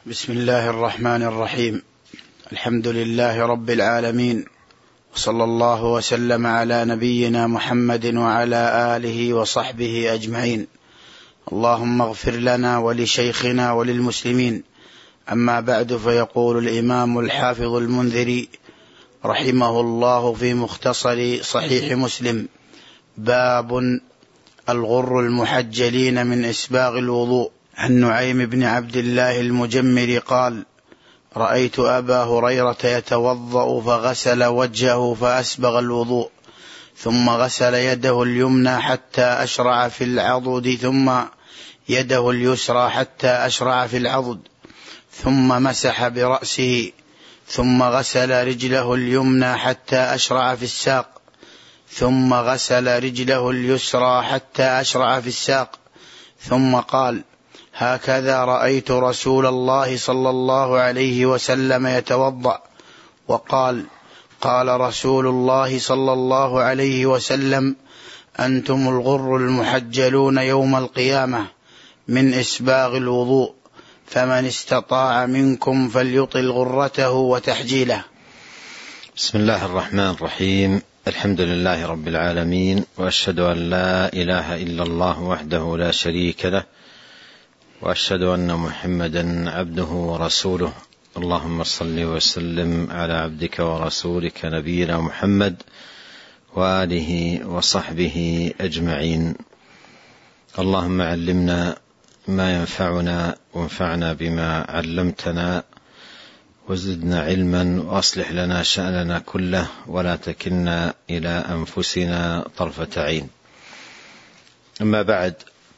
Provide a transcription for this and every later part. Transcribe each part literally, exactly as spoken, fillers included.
بسم الله الرحمن الرحيم. الحمد لله رب العالمين، وصلى الله وسلم على نبينا محمد وعلى آله وصحبه أجمعين. اللهم اغفر لنا ولشيخنا وللمسلمين. أما بعد، فيقول الإمام الحافظ المنذري رحمه الله في مختصر صحيح مسلم: باب الغر المحجلين من إسباغ الوضوء. عن نعيم بن عبد الله المجمر قال: رأيت أبا هريرة يتوضأ فغسل وجهه فأسبغ الوضوء، ثم غسل يده اليمنى حتى أشرع في العضد، ثم يده اليسرى حتى أشرع في العضد، ثم مسح برأسه، ثم غسل رجله اليمنى حتى أشرع في الساق، ثم غسل رجله اليسرى حتى أشرع في الساق، ثم قال: هكذا رأيت رسول الله صلى الله عليه وسلم يتوضأ. وقال: قال رسول الله صلى الله عليه وسلم: أنتم الغر المحجلون يوم القيامة من إسباغ الوضوء، فمن استطاع منكم فليطل غرته وتحجيله. بسم الله الرحمن الرحيم. الحمد لله رب العالمين، وأشهد أن لا إله إلا الله وحده لا شريك له، وأشهد أن محمدا عبده ورسوله. اللهم صل وسلم على عبدك ورسولك نبينا محمد وآله وصحبه أجمعين. اللهم علمنا ما ينفعنا، وانفعنا بما علمتنا، وزدنا علما، وأصلح لنا شأننا كله، ولا تكلنا إلى أنفسنا طرفة عين. أما بعد،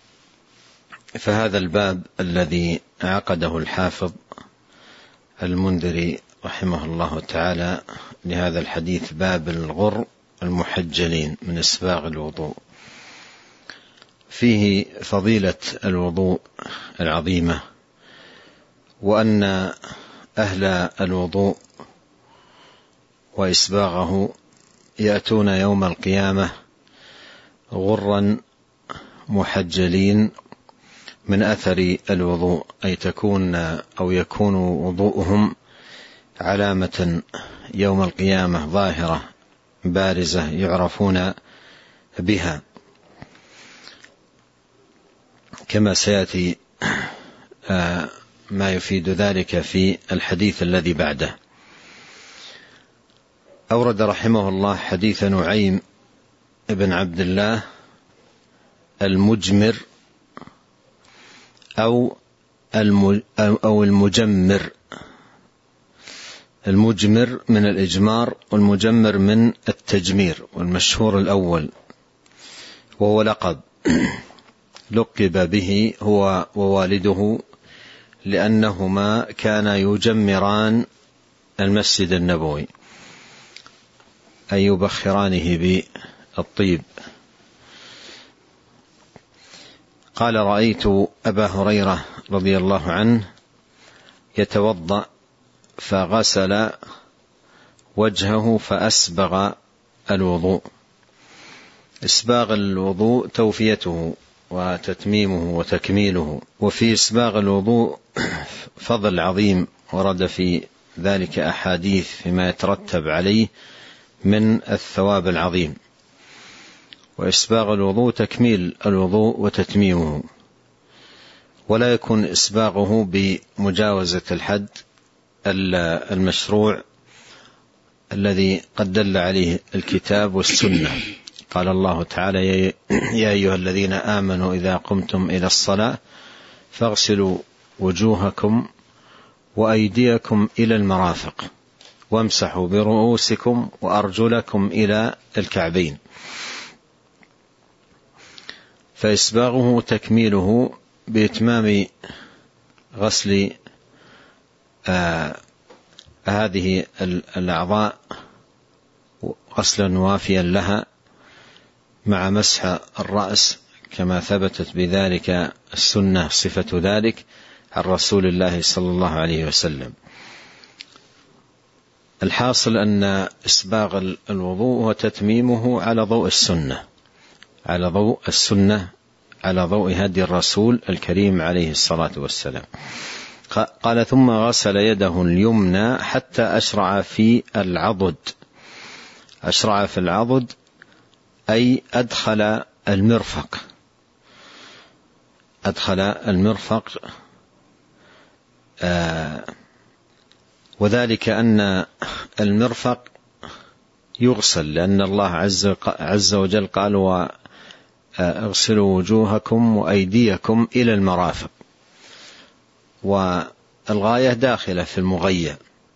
فهذا الباب الذي عقده الحافظ المنذري رحمه الله تعالى لهذا الحديث باب الغر المحجلين من إسباغ الوضوء، فيه فضيلة الوضوء العظيمة، وأن أهل الوضوء وإسباغه يأتون يوم القيامة غرا محجلين من أثر الوضوء، أي تكون أو يكون وضوءهم علامة يوم القيامة ظاهرة بارزة يعرفون بها، كما سيأتي ما يفيد ذلك في الحديث الذي بعده. أورد رحمه الله حديث نعيم بن عبد الله المجمر أو أو المجمر. المجمر من الإجمار، والمجمر من التجمير، والمشهور الأول، وهو لقب لقب به هو ووالده، لأنهما كانا يجمران المسجد النبوي، أي يبخرانه بالطيب. قال: رأيت أبا هريرة رضي الله عنه يتوضأ فغسل وجهه فأسبغ الوضوء. إسباغ الوضوء توفيته وتتميمه وتكميله، وفي إسباغ الوضوء فضل عظيم ورد في ذلك أحاديث فيما يترتب عليه من الثواب العظيم. وإسباغ الوضوء تكميل الوضوء وتتميمه، ولا يكون إسباغه بمجاوزة الحد المشروع الذي قد دل عليه الكتاب والسنة. قال الله تعالى: يا أيها الذين آمنوا إذا قمتم إلى الصلاة فاغسلوا وجوهكم وأيديكم إلى المرافق وامسحوا برؤوسكم وأرجلكم إلى الكعبين. فإسباغه تكميله بإتمام غسل آه هذه الأعضاء غسلا وافيا لها، مع مسح الرأس كما ثبتت بذلك السنة صفة ذلك عن رسول الله صلى الله عليه وسلم. الحاصل أن إسباغ الوضوء وتتميمه على ضوء السنة، على ضوء السنة على ضوء هدي الرسول الكريم عليه الصلاة والسلام. قال ثم غسل يده اليمنى حتى أشرع في العضد. أشرع في العضد أي أدخل المرفق، أدخل المرفق آه وذلك أن المرفق يغسل، لأن الله عز, عز وجل قال واغسلوا وجوهكم وأيديكم إلى المرافق، والغاية داخلة في المغية،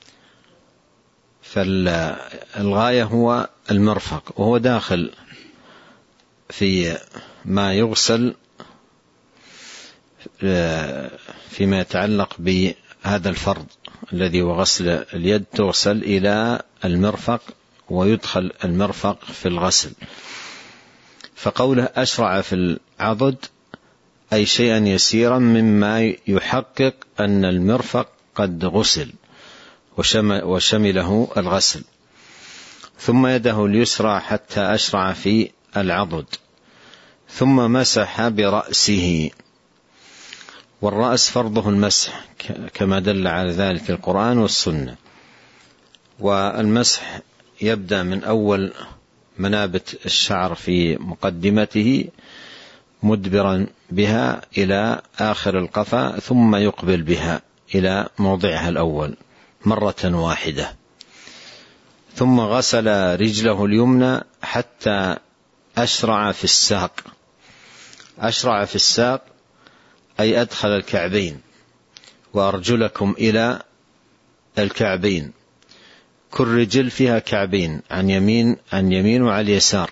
فالغاية هو المرفق وهو داخل في ما يغسل فيما يتعلق بهذا الفرض الذي هو غسل اليد، تغسل إلى المرفق ويدخل المرفق في الغسل. فقوله أشرع في العضد أي شيئا يسيرا مما يحقق أن المرفق قد غسل وشمله الغسل. ثم يده اليسرى حتى أشرع في العضد، ثم مسح برأسه، والرأس فرضه المسح كما دل على ذلك القرآن والسنة. والمسح يبدأ من أول منابت الشعر في مقدمته مدبرا بها إلى آخر القفا، ثم يقبل بها إلى موضعها الأول مرة واحدة. ثم غسل رجله اليمنى حتى أشرع في الساق. أشرع في الساق أي أدخل الكعبين، وأرجلكم إلى الكعبين. كل رجل فيها كعبين عن يمين عن يمين وعلى اليسار،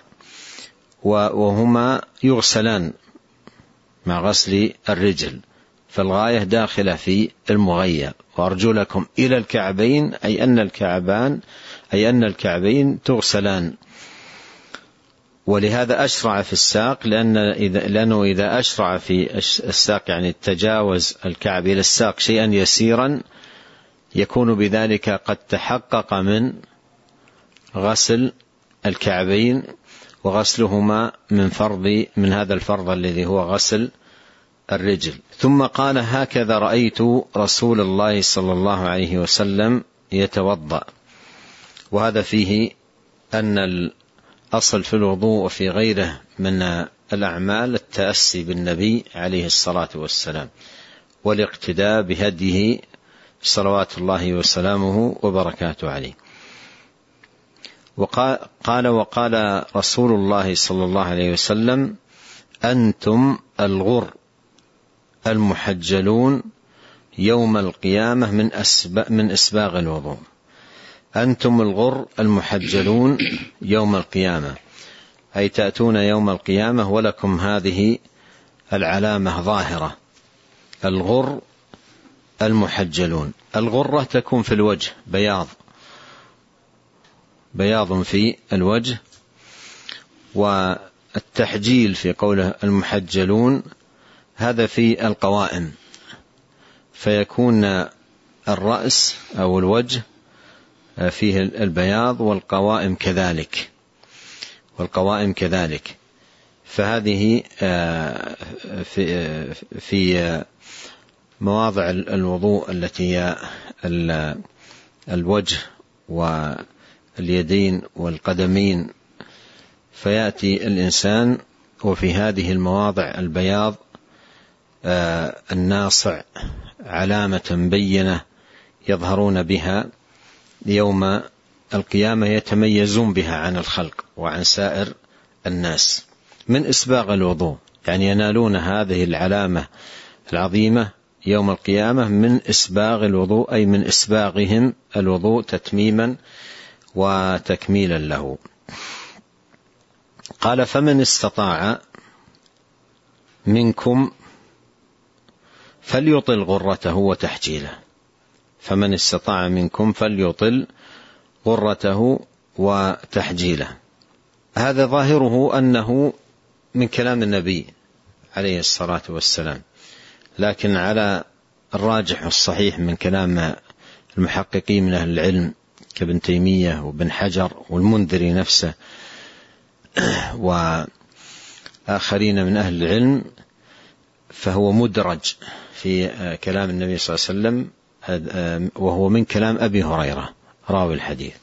وهما يغسلان مع غسل الرجل، فالغاية داخلة في المغية. وأرجلكم إلى الكعبين أي أن الكعبان أي أن الكعبين تغسلان. ولهذا أشرع في الساق، لأن إذا لأنه إذا أشرع في الساق يعني تجاوز الكعب إلى الساق شيئا يسيرا، يكون بذلك قد تحقق من غسل الكعبين وغسلهما من فرض من هذا الفرض الذي هو غسل الرجل. ثم قال هكذا رأيت رسول الله صلى الله عليه وسلم يتوضأ. وهذا فيه أن الأصل في الوضوء وفي غيره من الأعمال التأسي بالنبي عليه الصلاة والسلام والاقتداء بهديه صلوات الله وسلامه وبركاته عليه. وقال وقال رسول الله صلى الله عليه وسلم أنتم الغر المحجلون يوم القيامة من أسباغ, من إسباغ الوضوء. أنتم الغر المحجلون يوم القيامة أي تأتون يوم القيامة ولكم هذه العلامة ظاهرة، الغر المحجلون. الغرة تكون في الوجه، بياض بياض في الوجه. والتحجيل في قوله المحجلون هذا في القوائم، فيكون الرأس أو الوجه فيه البياض والقوائم كذلك والقوائم كذلك. فهذه في في مواضع الوضوء التي هي الوجه واليدين والقدمين، فيأتي الإنسان وفي هذه المواضع البياض الناصع علامة بينة يظهرون بها يوم القيامة، يتميزون بها عن الخلق وعن سائر الناس من إسباغ الوضوء، يعني ينالون هذه العلامة العظيمة يوم القيامة من إسباغ الوضوء، أي من إسباغهم الوضوء تتميما وتكميلا له. قال فمن استطاع منكم فليطل غرته وتحجيله. فمن استطاع منكم فليطل غرته وتحجيله. هذا ظاهره أنه من كلام النبي عليه الصلاة والسلام، لكن على الراجح والصحيح من كلام المحققين من أهل العلم كابن تيمية وابن حجر والمنذري نفسه وآخرين من أهل العلم فهو مدرج في كلام النبي صلى الله عليه وسلم، وهو من كلام أبي هريرة راوي الحديث،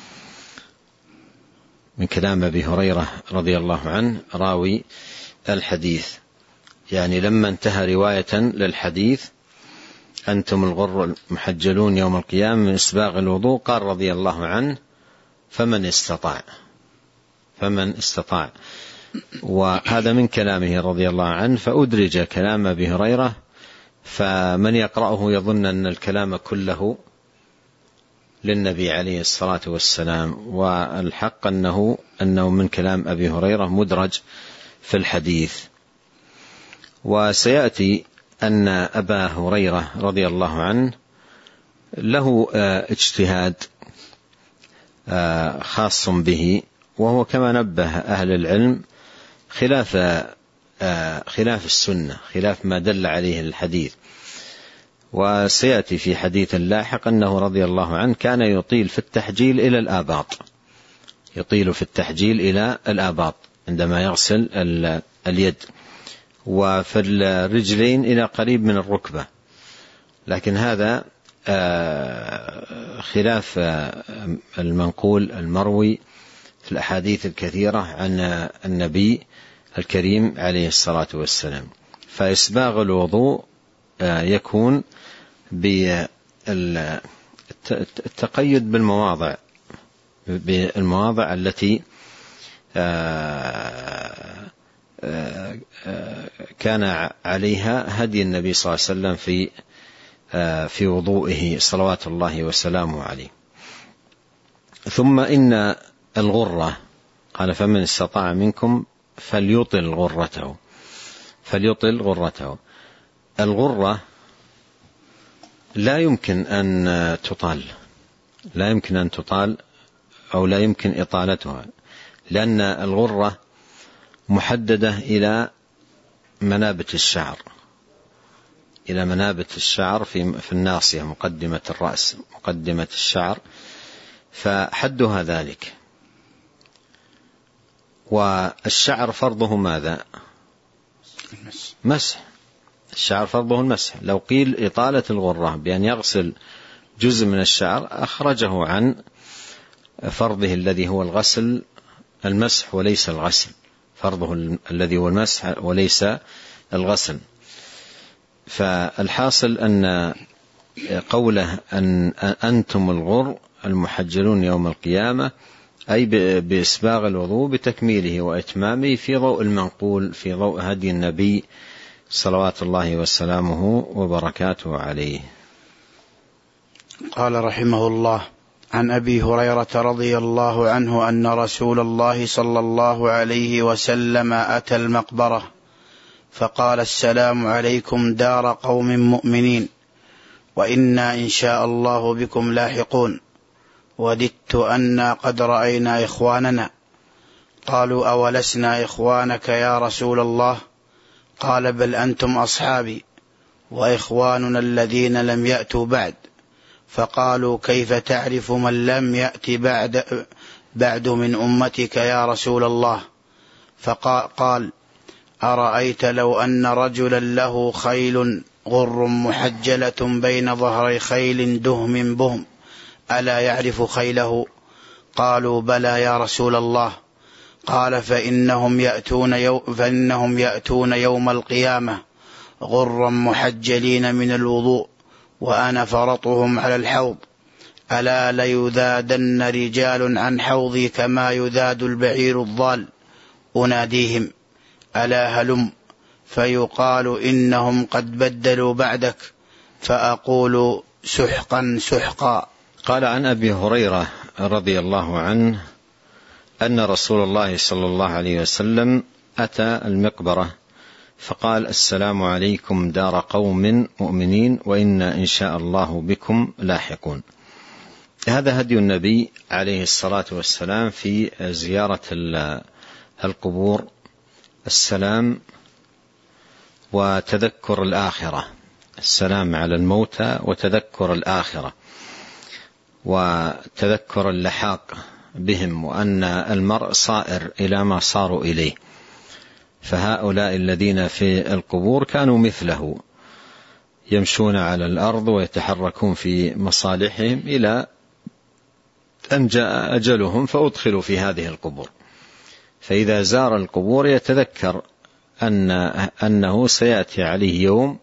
من كلام أبي هريرة رضي الله عنه راوي الحديث. يعني لما انتهى رواية للحديث أنتم الغر المحجلون يوم القيامة من إسباغ الوضوء، قال رضي الله عنه فمن استطاع فمن استطاع وهذا من كلامه رضي الله عنه، فأدرج كلام أبي هريرة، فمن يقرأه يظن أن الكلام كله للنبي عليه الصلاة والسلام، والحق أنه, أنه من كلام أبي هريرة مدرج في الحديث. وسيأتي أن أبا هريرة رضي الله عنه له اجتهاد خاص به، وهو كما نبه أهل العلم خلاف خلاف السنة، خلاف ما دل عليه الحديث. وسيأتي في حديث لاحق أنه رضي الله عنه كان يطيل في التحجيل إلى الآباط، يطيل في التحجيل إلى الآباط عندما يغسل اليد، وفي الرجلين إلى قريب من الركبة. لكن هذا خلاف المنقول المروي في الأحاديث الكثيرة عن النبي الكريم عليه الصلاة والسلام. فإسباغ الوضوء يكون بالتقيد بالمواضع بالمواضع التي كان عليها هدي النبي صلى الله عليه وسلم في في وضوئه صلوات الله وسلامه عليه. ثم إن الغرة قال فمن استطاع منكم فليطل غرته فليطل غرته. الغرة لا يمكن أن تطال لا يمكن أن تطال أو لا يمكن إطالتها، لأن الغرة محددة إلى منابت الشعر إلى منابت الشعر في في الناصية مقدمة الرأس مقدمة الشعر، فحدها ذلك. والشعر فرضه ماذا؟ مسح. الشعر فرضه المسح. لو قيل إطالة الغرة بأن يغسل جزء من الشعر أخرجه عن فرضه الذي هو الغسل المسح وليس الغسل، فرضه الذي هو المسح وليس الغسل. فالحاصل أن قوله أن أنتم الغر المحجلون يوم القيامة أي بإسباغ الوضوء بتكميله وإتمامه في ضوء المنقول، في ضوء هدي النبي صلوات الله وسلامه وبركاته عليه. قال رحمه الله: عن أبي هريرة رضي الله عنه أن رسول الله صلى الله عليه وسلم أتى المقبرة فقال: السلام عليكم دار قوم مؤمنين، وإنا إن شاء الله بكم لاحقون، وددت أنا قد رأينا إخواننا. قالوا: أولسنا إخوانك يا رسول الله؟ قال: بل أنتم أصحابي وإخواننا الذين لم يأتوا بعد. فقالوا: كيف تعرف من لم يأت بعد, بعد من أمتك يا رسول الله؟ فقال: أرأيت لو أن رجلا له خيل غر محجلة بين ظهري خيل دهم بهم، ألا يعرف خيله؟ قالوا: بلى يا رسول الله. قال: فإنهم يأتون, يو فإنهم يأتون يوم القيامة غرا محجلين من الوضوء، وأنا فرطهم على الحوض، ألا ليذادن رجال عن حوضي كما يذاد البعير الضال. أناديهم: ألا هلم؟ فيقال: إنهم قد بدلوا بعدك. فأقول: سحقا سحقا. قال عن أبي هريرة رضي الله عنه أن رسول الله صلى الله عليه وسلم أتى المقبرة فقال: السلام عليكم دار قوم مؤمنين، وإنا إن شاء الله بكم لاحقون. هذا هدي النبي عليه الصلاة والسلام في زيارة القبور، السلام وتذكر الآخرة، السلام على الموتى وتذكر الآخرة وتذكر اللحاق بهم، وأن المرء صائر إلى ما صاروا إليه. فهؤلاء الذين في القبور كانوا مثله، يمشون على الأرض ويتحركون في مصالحهم إلى أن جاء أجلهم فأدخلوا في هذه القبور. فإذا زار القبور يتذكر أن أنه سيأتي عليه يوم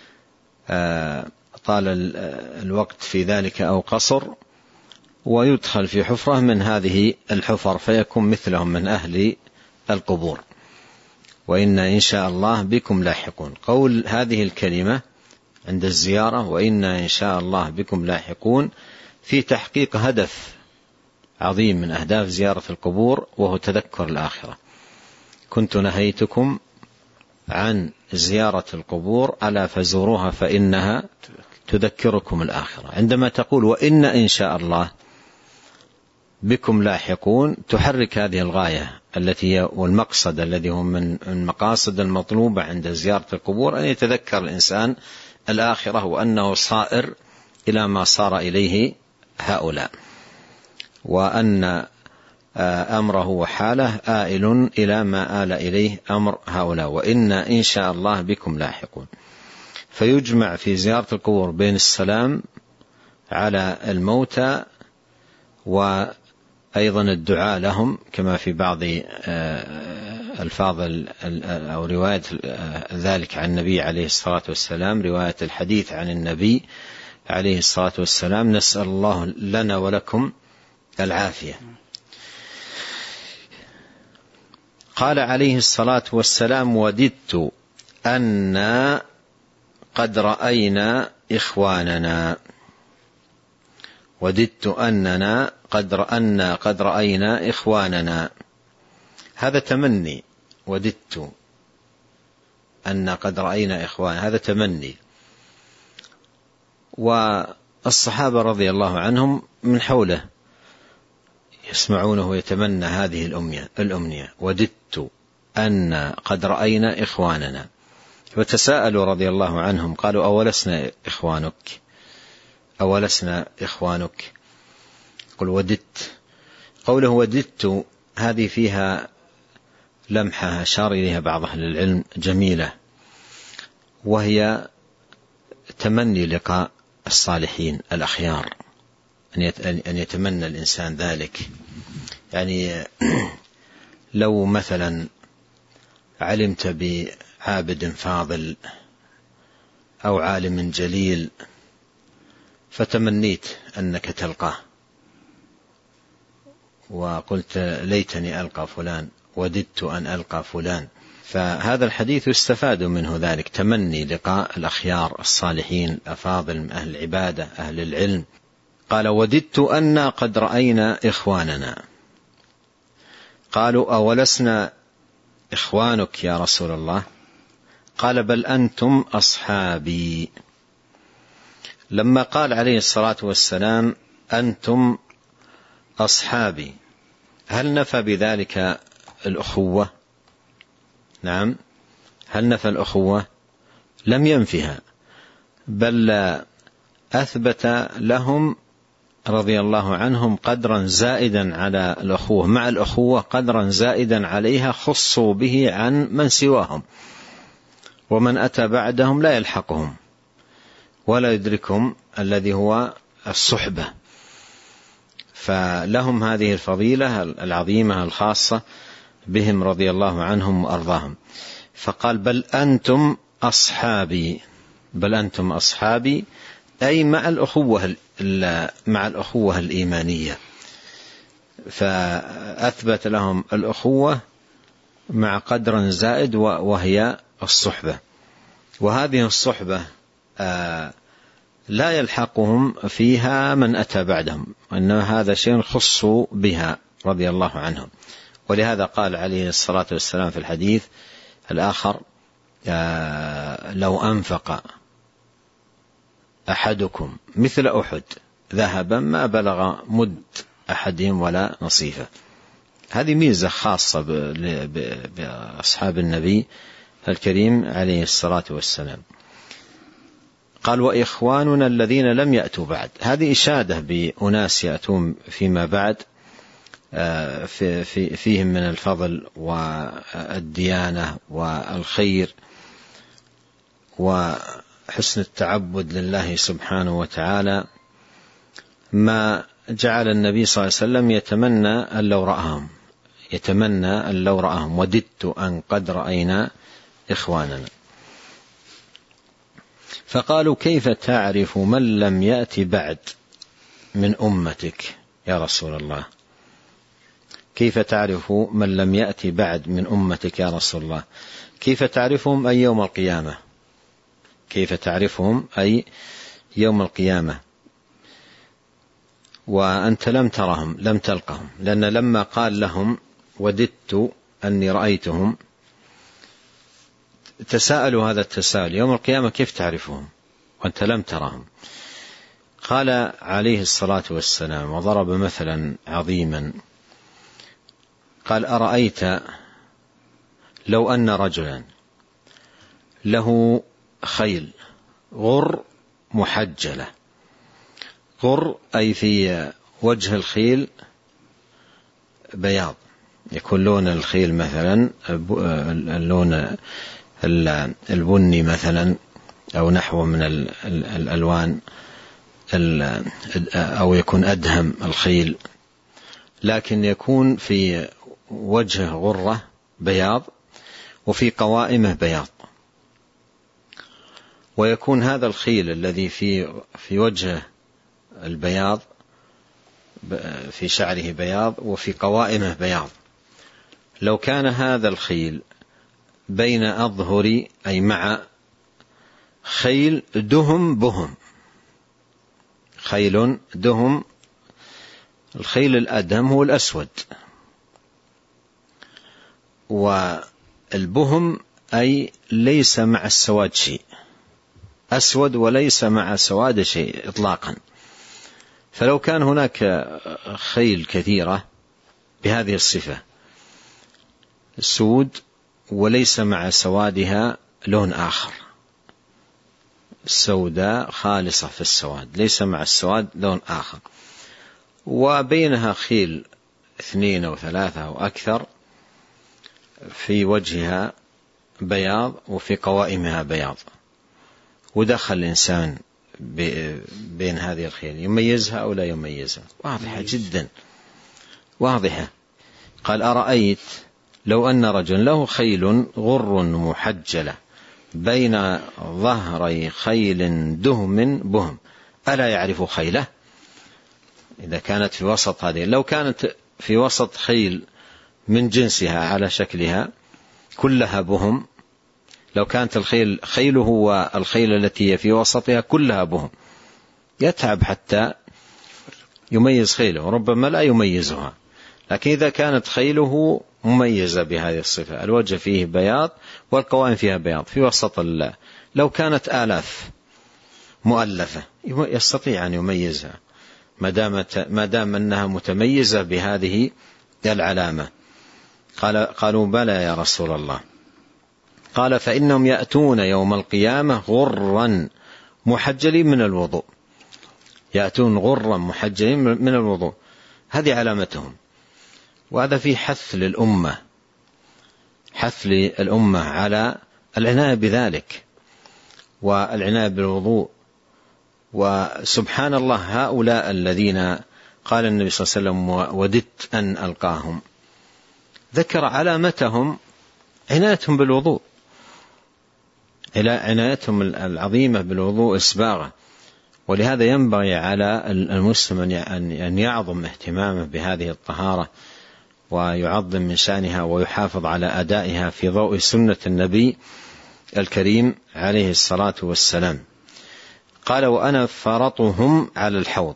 طال الوقت في ذلك أو قصر، ويدخل في حفرة من هذه الحفر فيكون مثلهم من أهل القبور. وإن إن شاء الله بكم لاحقون، قول هذه الكلمة عند الزيارة وإن إن شاء الله بكم لاحقون في تحقيق هدف عظيم من أهداف زيارة القبور، وهو تذكر الآخرة. كنت نهيتكم عن زيارة القبور ألا فزوروها فإنها تذكركم الآخرة. عندما تقول وإن إن شاء الله بكم لاحقون تحرك هذه الغاية التي والمقصد الذي هم من المقاصد المطلوبة عند زيارة القبور، أن يتذكر الإنسان الآخرة وأنه صائر إلى ما صار إليه هؤلاء، وأن أمره وحاله آئل إلى ما آل إليه أمر هؤلاء، وإن إن شاء الله بكم لاحقون. فيجمع في زيارة القبور بين السلام على الموتى وأيضا الدعاء لهم، كما في بعض الفاظ أو رواية ذلك عن النبي عليه الصلاة والسلام، رواية الحديث عن النبي عليه الصلاة والسلام: نسأل الله لنا ولكم العافية. قال عليه الصلاة والسلام: وددت أن قد رأينا إخواننا. وددت أننا قد رأينا قد رأينا إخواننا، هذا تمني. وددت أن قد رأينا إخواننا، هذا تمني. والصحابة رضي الله عنهم من حوله يسمعونه ويتمنى هذه الأمنية الأمنية وددت أن قد رأينا إخواننا. وتساءلوا رضي الله عنهم قالوا: أولسنا إخوانك أولسنا إخوانك قل وددت. قوله وددت هذه فيها لمحة أشار إليها بعض أهل العلم جميلة، وهي تمني لقاء الصالحين الأخيار، أن يتمنى الإنسان ذلك. يعني لو مثلا علمت بعابد فاضل أو عالم جليل فتمنيت أنك تلقاه وقلت ليتني ألقى فلان، وددت أن ألقى فلان، فهذا الحديث يستفاد منه ذلك، تمني لقاء الأخيار الصالحين الأفاضل من أهل العبادة أهل العلم. قال: وددت أن قد رأينا إخواننا. قالوا: أولسنا إخوانك يا رسول الله؟ قال: بل أنتم أصحابي. لما قال عليه الصلاة والسلام أنتم أصحابي، هل نفى بذلك الأخوة؟ نعم، هل نفى الأخوة؟ لم ينفها، بل أثبت لهم رضي الله عنهم قدرا زائدا على الأخوة، مع الأخوة قدرا زائدا عليها خصوا به عن من سواهم، ومن أتى بعدهم لا يلحقهم ولا يدركهم الذي هو الصحبة، فلهم هذه الفضيلة العظيمة الخاصة بهم رضي الله عنهم وأرضاهم. فقال: بل أنتم أصحابي. بل أنتم أصحابي أي مع الأخوة مع الأخوة الإيمانية، فأثبت لهم الأخوة مع قدر زائد وهي الصحبة. وهذه الصحبة لا يلحقهم فيها من أتى بعدهم، وإنما هذا شيء خصوا بها رضي الله عنهم. ولهذا قال عليه الصلاة والسلام في الحديث الآخر: لو أنفق أحدكم مثل أحد ذهبا ما بلغ مد أحدهم ولا نصيفه. هذه ميزة خاصة بأصحاب النبي الكريم عليه الصلاة والسلام. قال: وإخواننا الذين لم يأتوا بعد. هذه إشادة بأناس يأتون فيما بعد، في في فيهم من الفضل والديانة والخير وحسن التعبد لله سبحانه وتعالى، ما جعل النبي صلى الله عليه وسلم يتمنى أن لو رآهم يتمنى أن لو رآهم وددت أن قد رأينا إخواننا. فقالوا كيف تعرف من لم يأت بعد من أمتك يا رسول الله؟ كيف تعرف من لم يأتي بعد من أمتك يا رسول الله؟ كيف تعرفهم أي يوم القيامة؟ كيف تعرفهم أي يوم القيامة وأنت لم ترهم لم تلقهم؟ لأن لما قال لهم وددت أني رأيتهم تساءلوا هذا التساؤل، يوم القيامة كيف تعرفهم وأنت لم ترهم؟ قال عليه الصلاة والسلام وضرب مثلا عظيما، قال أرأيت لو أن رجلا له خيل غر محجلة، غر أي في وجه الخيل بياض، يكون لون الخيل مثلا اللون البني مثلا أو نحو من الألوان، أو يكون أدهم الخيل، لكن يكون في وجه غرة بياض وفي قوائمه بياض، ويكون هذا الخيل الذي في في وجهه البياض في شعره بياض وفي قوائمه بياض. لو كان هذا الخيل بين أظهري أي مع خيل دهم بهم، خيل دهم، الخيل الأدهم هو الأسود، والبهم أي ليس مع السواد شيء، أسود وليس مع سواد شيء إطلاقا. فلو كان هناك خيل كثيرة بهذه الصفة سود وليس مع سوادها لون آخر، السوداء خالصة في السواد ليس مع السواد لون آخر، وبينها خيل اثنين أو ثلاثة أو أكثر في وجهها بياض وفي قوائمها بياض، ودخل الإنسان بين هذه الخيل يميزها أو لا يميزها؟ واضحة جدا واضحة. قال أرأيت لو أن رجل له خيل غر محجلة بين ظهري خيل دهم بهم ألا يعرف خيله؟ إذا كانت في وسط هذه، لو كانت في وسط خيل من جنسها على شكلها كلها بهم، لو كانت الخيل خيله والخيل التي هي في وسطها كلها بهم يتعب حتى يميز خيله، ربما لا يميزها. لكن إذا كانت خيله مميزة بهذه الصفة، الوجه فيه بياض والقوائم فيها بياض في وسط الله، لو كانت آلاف مؤلفة يستطيع أن يميزها ما دامت ما دام أنها متميزة بهذه العلامة. قال قالوا بلى يا رسول الله. قال فإنهم يأتون يوم القيامة غرا محجلين من الوضوء، يأتون غرا محجلين من الوضوء، هذه علامتهم. وهذا في حث للأمة، حث للأمة على العناية بذلك والعناية بالوضوء. وسبحان الله هؤلاء الذين قال النبي صلى الله عليه وسلم وددت أن ألقاهم، ذكر علامتهم عنايتهم بالوضوء، عنايتهم العظيمة بالوضوء إسباغا. ولهذا ينبغي على المسلم أن يعظم اهتمامه بهذه الطهارة ويعظم من شأنها ويحافظ على أدائها في ضوء سنة النبي الكريم عليه الصلاة والسلام. قال وأنا فرطهم على الحوض.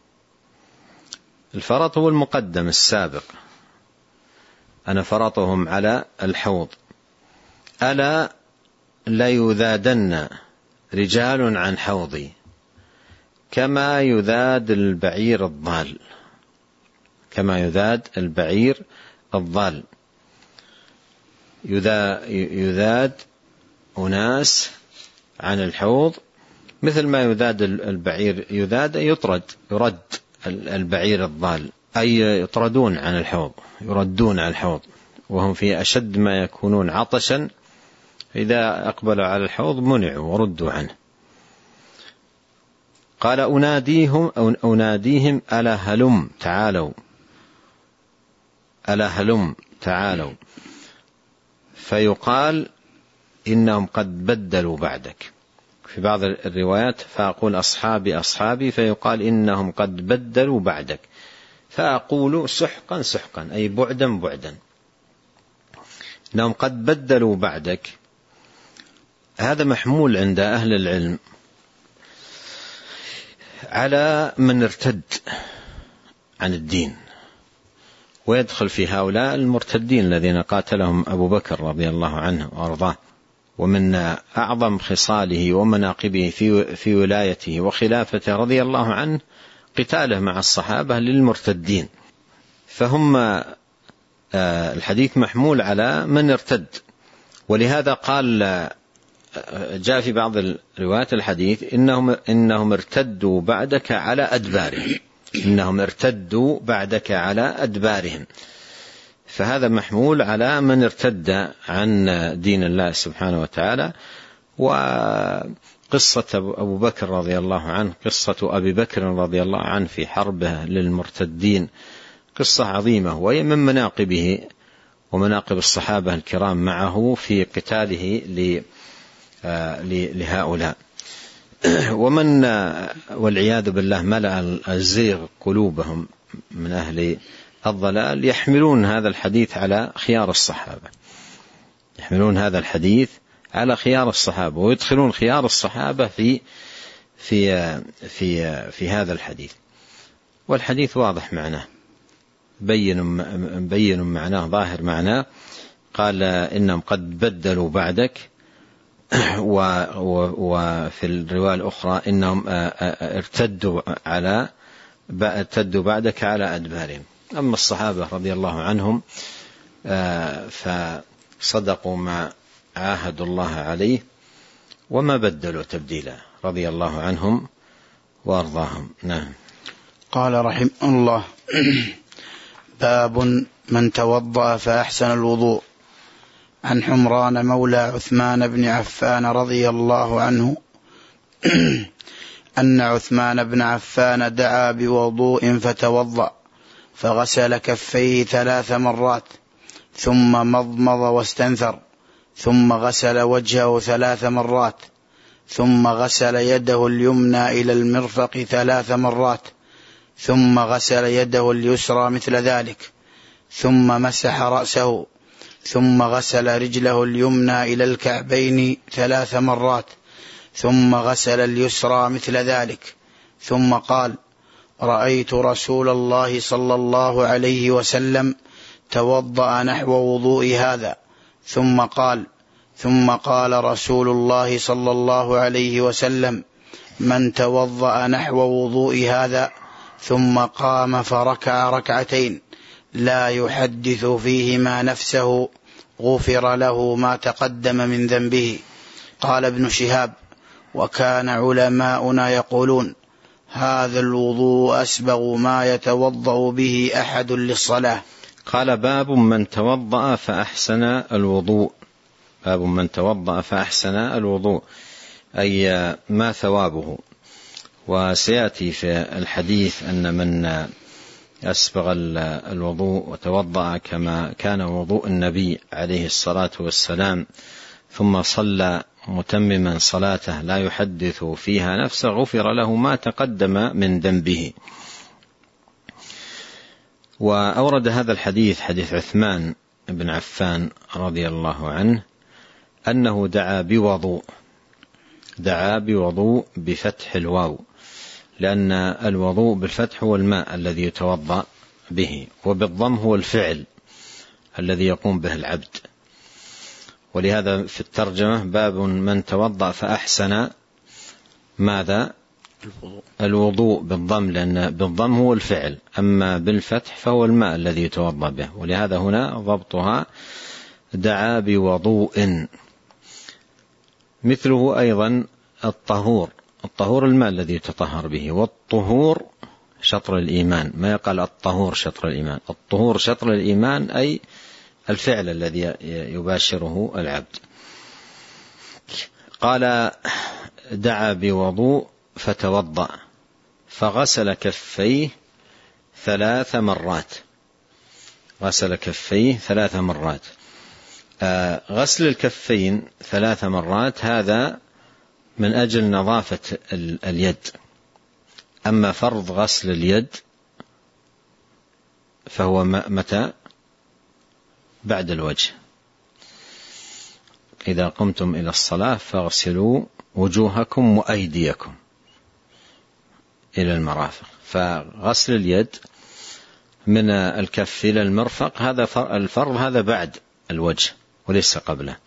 الفرط هو المقدم السابق، أنا فرطهم على الحوض. ألا لا يذادن رجال عن حوضي كما يذاد البعير الضال، كما يذاد البعير الضال. يذاد أناس عن الحوض مثل ما يذاد البعير، يذاد يطرد يرد البعير الضال أي يطردون عن الحوض، يردون عن الحوض، وهم في أشد ما يكونون عطشا، إذا أقبلوا على الحوض منعوا وردوا عنه. قال أناديهم أو أناديهم ألا هلم تعالوا، ألا هلم تعالوا، فيقال إنهم قد بدلوا بعدك. في بعض الروايات فأقول أصحابي أصحابي، فيقال إنهم قد بدلوا بعدك، فأقول سحقا سحقا أي بعدا بعدا، إنهم قد بدلوا بعدك. هذا محمول عند أهل العلم على من ارتد عن الدين، ويدخل في هؤلاء المرتدين الذين قاتلهم أبو بكر رضي الله عنه وأرضاه. ومن أعظم خصاله ومناقبه في في ولايته وخلافته رضي الله عنه قتاله مع الصحابة للمرتدين، فهم الحديث محمول على من ارتد. ولهذا قال جاء في بعض الروايات الحديث إنهم إنهم ارتدوا بعدك على أدبارهم، إنهم ارتدوا بعدك على أدبارهم، فهذا محمول على من ارتد عن دين الله سبحانه وتعالى. وقصة أبو بكر رضي الله عنه، قصة أبي بكر رضي الله عنه في حربه للمرتدين قصة عظيمة، وهي من مناقبه ومناقب الصحابة الكرام معه في قتاله لهؤلاء. ومن والعياذ بالله ملأ الزيغ قلوبهم من أهل الضلال يحملون هذا الحديث على خيار الصحابة، يحملون هذا الحديث على خيار الصحابة، ويدخلون خيار الصحابة في في في في هذا الحديث. والحديث واضح معناه، بين بين معناه، ظاهر معناه. قال إنهم قد بدلوا بعدك، وفي الرواية الأخرى إنهم ارتدوا على ارتدوا بعدك على أدبارهم. أما الصحابة رضي الله عنهم فصدقوا ما عاهدوا الله عليه وما بدلوا تبديلا رضي الله عنهم وأرضاهم. نعم. قال رحمه الله: باب من توضأ فأحسن الوضوء. عن حمران مولى عثمان بن عفان رضي الله عنه أن عثمان بن عفان دعا بوضوء فتوضأ فغسل كفيه ثلاث مرات، ثم مضمض واستنثر، ثم غسل وجهه ثلاث مرات، ثم غسل يده اليمنى إلى المرفق ثلاث مرات، ثم غسل يده اليسرى مثل ذلك، ثم مسح رأسه، ثم غسل رجله اليمنى إلى الكعبين ثلاث مرات، ثم غسل اليسرى مثل ذلك، ثم قال: رأيت رسول الله صلى الله عليه وسلم توضأ نحو وضوء هذا. ثم قال ثم قال رسول الله صلى الله عليه وسلم: من توضأ نحو وضوء هذا ثم قام فركع ركعتين لا يحدث فيهما نفسه غفر له ما تقدم من ذنبه. قال ابن شهاب: وكان علماؤنا يقولون: هذا الوضوء أسبغ ما يتوضأ به أحد للصلاة. قال: باب من توضأ فأحسن الوضوء. باب من توضأ فأحسن الوضوء، أي ما ثوابه. وسيأتي في الحديث أن من أسبغ الوضوء وتوضأ كما كان وضوء النبي عليه الصلاة والسلام، ثم صلى متمما صلاته لا يحدث فيها نفسه غفر له ما تقدم من ذنبه. وأورد هذا الحديث حديث عثمان بن عفان رضي الله عنه أنه دعا بوضوء، دعا بوضوء بفتح الواو، لأن الوضوء بالفتح هو الماء الذي يتوضأ به، وبالضم هو الفعل الذي يقوم به العبد. ولهذا في الترجمة: باب من توضأ فأحسن ماذا؟ الوضوء بالضم، لأن بالضم هو الفعل، أما بالفتح فهو الماء الذي يتوضأ به. ولهذا هنا ضبطها: دعا بوضوء. مثله أيضا الطهور، الطهور الماء الذي يتطهر به، والطهور شطر الإيمان، ما يقال الطهور شطر الإيمان. الطهور شطر الإيمان أي الفعل الذي يباشره العبد. قال دعا بوضوء فتوضأ فغسل كفيه ثلاث مرات. غسل كفيه ثلاث مرات. آه غسل الكفين ثلاث مرات هذا من أجل نظافة اليد. أما فرض غسل اليد فهو متى؟ بعد الوجه. إذا قمتم إلى الصلاة فاغسلوا وجوهكم وأيديكم إلى المرافق. فغسل اليد من الكف إلى المرفق هذا الفرض، هذا بعد الوجه وليس قبله.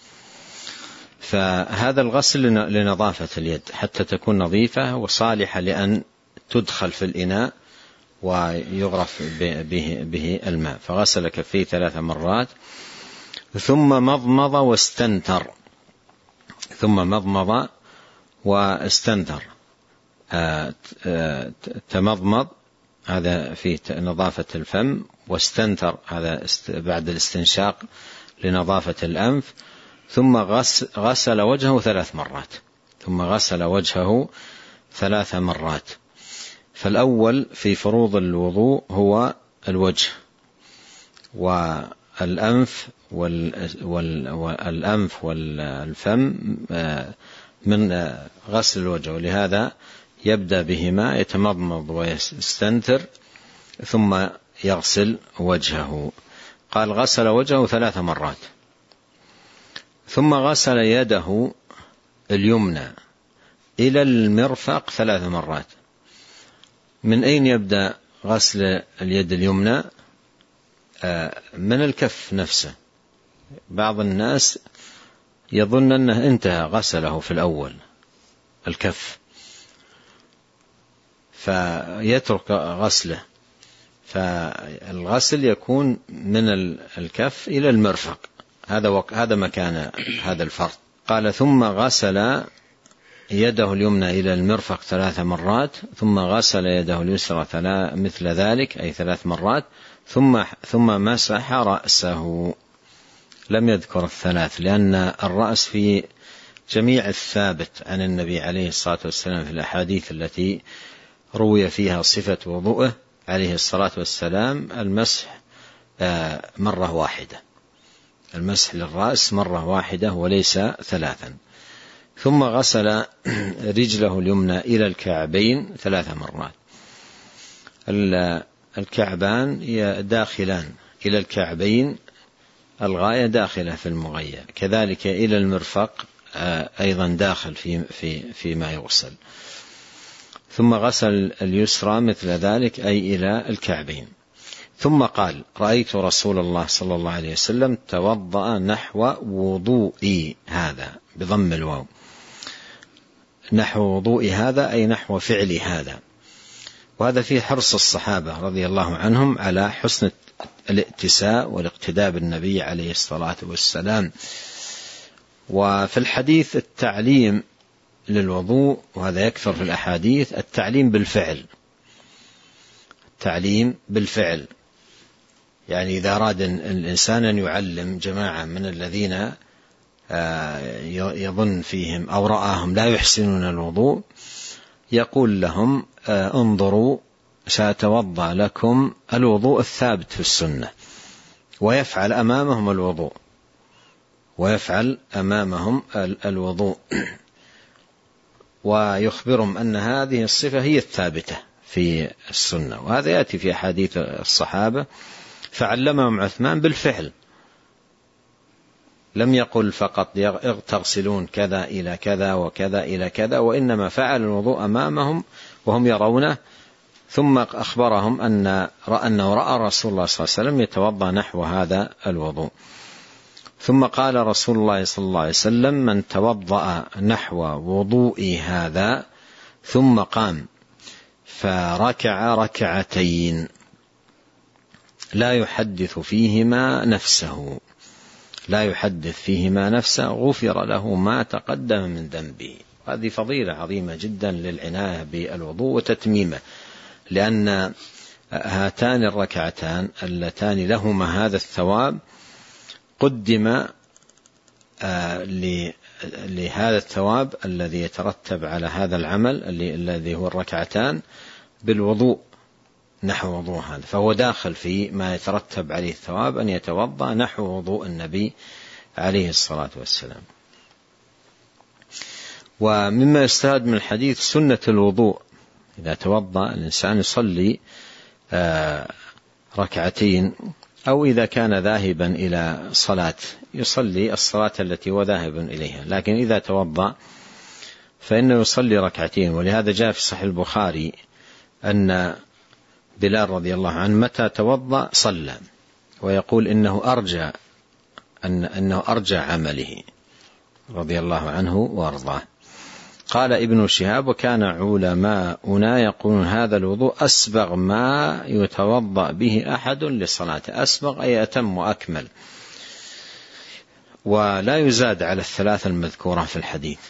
فهذا الغسل لنظافة اليد حتى تكون نظيفة وصالحة لأن تدخل في الإناء ويغرف به, به الماء. فغسل كفيه ثلاث مرات ثم مضمض واستنثر. ثم مضمض واستنثر. تمضمض هذا في نظافة الفم، واستنثر هذا بعد الاستنشاق لنظافة الأنف. ثم غسل وجهه ثلاث مرات. ثم غسل وجهه ثلاث مرات. فالأول في فروض الوضوء هو الوجه والأنف والأنف والفم من غسل الوجه، ولهذا يبدأ بهما، يتمضمض ويستنثر ثم يغسل وجهه. قال غسل وجهه ثلاث مرات. ثم غسل يده اليمنى إلى المرفق ثلاث مرات. من أين يبدأ غسل اليد اليمنى؟ من الكف نفسه. بعض الناس يظن أنه انتهى غسله في الأول الكف فيترك غسله، فالغسل يكون من الكف إلى المرفق، هذا هذا مكان هذا الفرض. قال ثم غسل يده اليمنى إلى المرفق ثلاث مرات، ثم غسل يده اليسرى مثل ذلك أي ثلاث مرات، ثم ثم مسح رأسه. لم يذكر الثلاث لأن الرأس في جميع الثابت عن النبي عليه الصلاة والسلام في الأحاديث التي روي فيها صفة وضوءه عليه الصلاة والسلام المسح مرة واحدة، المسح للرأس مرة واحدة وليس ثلاثا. ثم غسل رجله اليمنى إلى الكعبين ثلاث مرات. الكعبان داخلان إلى الكعبين، الغاية داخلة في المغية، كذلك إلى المرفق أيضا داخل في في فيما يغسل. ثم غسل اليسرى مثل ذلك أي إلى الكعبين. ثم قال رأيت رسول الله صلى الله عليه وسلم توضأ نحو وضوئي هذا بضم الواو، نحو وضوء هذا أي نحو فعل هذا. وهذا فيه حرص الصحابة رضي الله عنهم على حسن الائتساء والاقتداء بالنبي عليه الصلاة والسلام. وفي الحديث التعليم للوضوء، وهذا يكثر في الأحاديث، التعليم بالفعل. التعليم بالفعل يعني إذا أراد الإنسان أن يعلم جماعة من الذين يظن فيهم أو رآهم لا يحسنون الوضوء، يقول لهم انظروا سأتوضأ لكم الوضوء الثابت في السنة، ويفعل أمامهم الوضوء ويفعل أمامهم الوضوء ويخبرهم أن هذه الصفة هي الثابتة في السنة. وهذا يأتي في حديث الصحابة فعلمهم عثمان بالفعل، لم يقل فقط تغسلون كذا إلى كذا وكذا إلى كذا، وإنما فعل الوضوء أمامهم وهم يرونه، ثم أخبرهم أن أنه رأى رسول الله صلى الله عليه وسلم يتوضأ نحو هذا الوضوء. ثم قال رسول الله صلى الله عليه وسلم من توضأ نحو وضوئي هذا ثم قام فركع ركعتين لا يحدث فيهما نفسه لا يحدث فيهما نفسه غفر له ما تقدم من ذنبه. هذه فضيلة عظيمة جدا للعناية بالوضوء وتتميمه، لأن هاتان الركعتان اللتان لهما هذا الثواب قدم لهذا الثواب الذي يترتب على هذا العمل الذي هو الركعتان بالوضوء نحو وضوء هذا، فهو داخل في ما يترتب عليه الثواب أن يتوضأ نحو وضوء النبي عليه الصلاة والسلام. ومما يستفاد من الحديث سنة الوضوء، إذا توضأ الإنسان يصلي ركعتين، أو إذا كان ذاهبا إلى صلاة يصلي الصلاة التي هو ذاهب إليها، لكن إذا توضأ فإنه يصلي ركعتين. ولهذا جاء في صحيح البخاري أن بلال رضي الله عنه متى توضأ صلى، ويقول إنه أرجى أن أنه أرجى عمله رضي الله عنه وأرضاه. قال ابن شهاب: وكان علماؤنا يقولون هذا الوضوء أسبغ ما يتوضأ به أحد لصلاته. أسبغ أي أتم وأكمل، ولا يزاد على الثلاثة المذكورة في الحديث،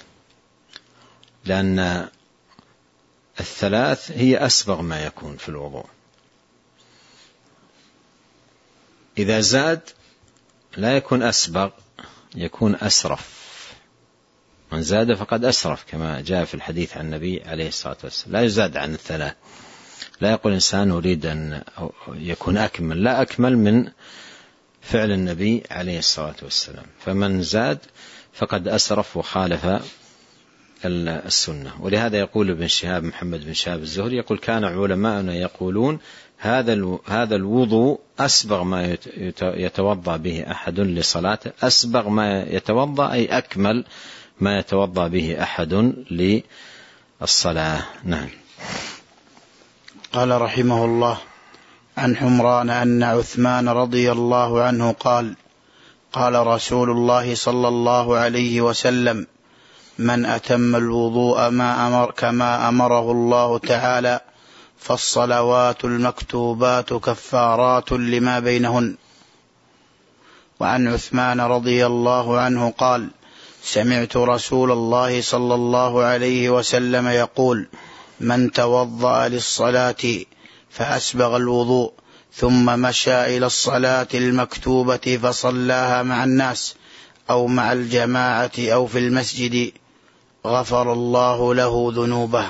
لأن الثلاث هي أسبغ ما يكون في الوضوء. إذا زاد لا يكون أسبغ، يكون أسرف. من زاد فقد أسرف، كما جاء في الحديث عن النبي عليه الصلاة والسلام. لا يزاد عن الثلاث. لا يقول إنسان أريد أن يكون أكمل، لا، أكمل من فعل النبي عليه الصلاة والسلام. فمن زاد فقد أسرف وخالف السنة. ولهذا يقول ابن شهاب محمد بن شهاب الزهري يقول: كان علماؤنا يقولون هذا هذا الوضوء أسبغ ما يتوضأ به أحد لصلاته. أسبغ ما يتوضأ أي أكمل ما يتوضأ به أحد للصلاة. نعم. قال رحمه الله: عن حمران أن عثمان رضي الله عنه قال: قال رسول الله صلى الله عليه وسلم: من أتم الوضوء ما أمر كما أمره الله تعالى فالصلوات المكتوبات كفارات لما بينهن. وعن عثمان رضي الله عنه قال: سمعت رسول الله صلى الله عليه وسلم يقول: من توضأ للصلاة فأسبغ الوضوء ثم مشى إلى الصلاة المكتوبة فصلاها مع الناس أو مع الجماعة أو في المسجد غفر الله له ذنوبه.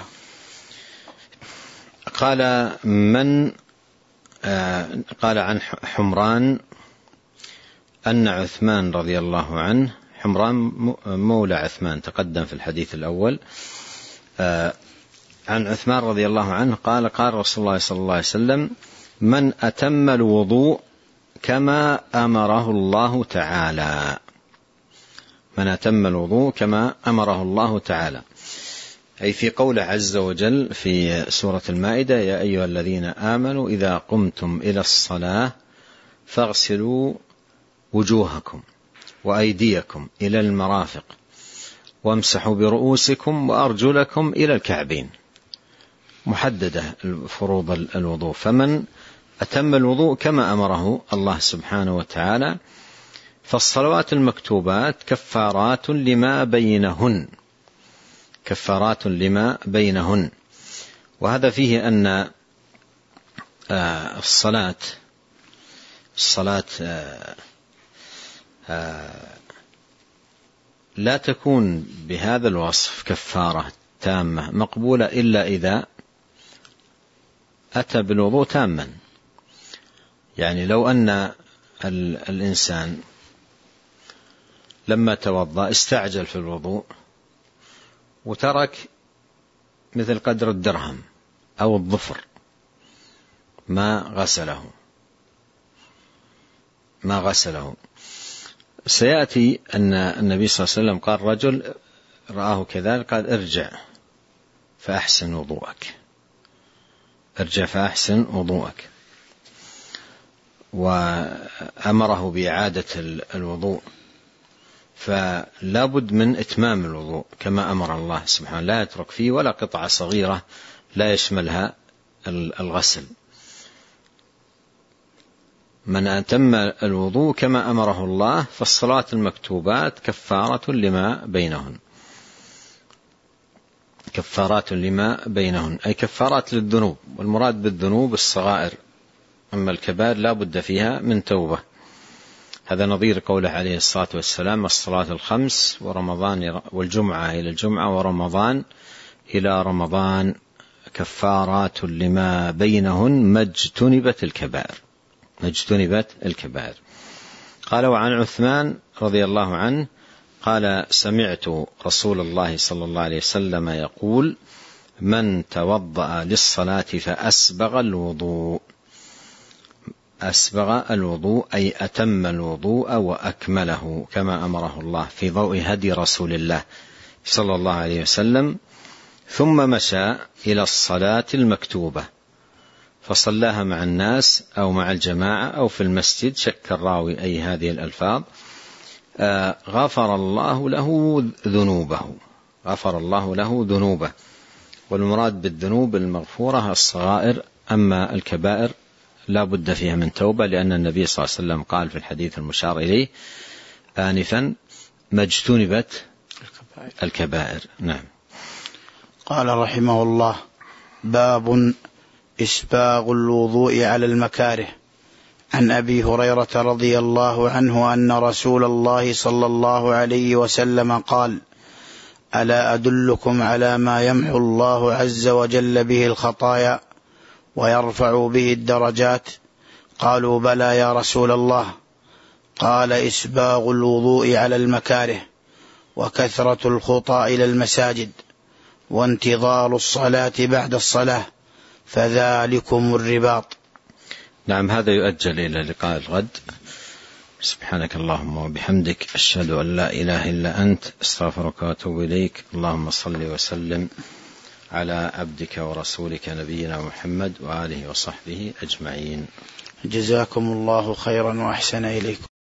قال من آه قال عن حمران أن عثمان رضي الله عنه، حمران مولى عثمان تقدم في الحديث الأول، آه عن عثمان رضي الله عنه قال: قال رسول الله صلى الله عليه وسلم: من أتم الوضوء كما أمره الله تعالى. من أتم الوضوء كما أمره الله تعالى، أي في قوله عز وجل في سورة المائدة: يا أيها الذين آمنوا إذا قمتم إلى الصلاة فاغسلوا وجوهكم وأيديكم إلى المرافق وامسحوا برؤوسكم وأرجلكم إلى الكعبين. محددة فروض الوضوء. فمن أتم الوضوء كما أمره الله سبحانه وتعالى فالصلوات المكتوبات كفارات لما بينهن، كفارات لما بينهن. وهذا فيه أن الصلاة الصلاة لا تكون بهذا الوصف كفارة تامة مقبولة إلا إذا أتى بالوضوء تاما. يعني لو أن الإنسان لما توضأ استعجل في الوضوء وترك مثل قدر الدرهم أو الظفر ما غسله ما غسله سيأتي أن النبي صلى الله عليه وسلم قال: رجل رآه كذلك قال: ارجع فأحسن وضوءك، ارجع فأحسن وضوءك، وأمره بإعادة الوضوء. فلا بد من إتمام الوضوء كما أمر الله سبحانه، لا يترك فيه ولا قطعة صغيرة لا يشملها الغسل. من أتم الوضوء كما أمره الله فالصلاة المكتوبات كفارة لما بينهن، كفارات لما بينهن أي كفارات للذنوب. والمراد بالذنوب الصغائر، أما الكبائر لا بد فيها من توبة. هذا نظير قوله عليه الصلاة والسلام: الصلاة الخمس ورمضان والجمعة إلى الجمعة ورمضان إلى رمضان كفارات لما بينهن ما اجتنبت الكبائر. ما اجتنبت الكبائر. قال: وعن عثمان رضي الله عنه قال: سمعت رسول الله صلى الله عليه وسلم يقول: من توضأ للصلاة فأسبغ الوضوء. أسبغ الوضوء أي أتم الوضوء وأكمله كما أمره الله في ضوء هدي رسول الله صلى الله عليه وسلم، ثم مشى إلى الصلاة المكتوبة فصلاها مع الناس أو مع الجماعة أو في المسجد، شك الراوي أي هذه الألفاظ، آه غفر الله له ذنوبه. غفر الله له ذنوبه. والمراد بالذنوب المغفورة الصغائر، أما الكبائر لا بد فيها من توبة، لأن النبي صلى الله عليه وسلم قال في الحديث المشار إليه آنفا: ما اجتنبت الكبائر. نعم. قال رحمه الله: باب إسباغ الوضوء على المكاره. عن أبي هريرة رضي الله عنه أن رسول الله صلى الله عليه وسلم قال: ألا أدلكم على ما يمحو الله عز وجل به الخطايا ويرفع به الدرجات؟ قالوا: بلى يا رسول الله. قال: إسباغ الوضوء على المكاره، وكثرة الخطى إلى المساجد، وانتظار الصلاة بعد الصلاة، فذلكم الرباط. نعم. هذا يؤجل إلى لقاء الغد. سبحانك اللهم وبحمدك، أشهد أن لا إله إلا أنت، أستغفرك وأتوب إليك. اللهم صل وسلم على عبدك ورسولك نبينا محمد وآله وصحبه أجمعين. جزاكم الله خيرا وأحسن إليكم.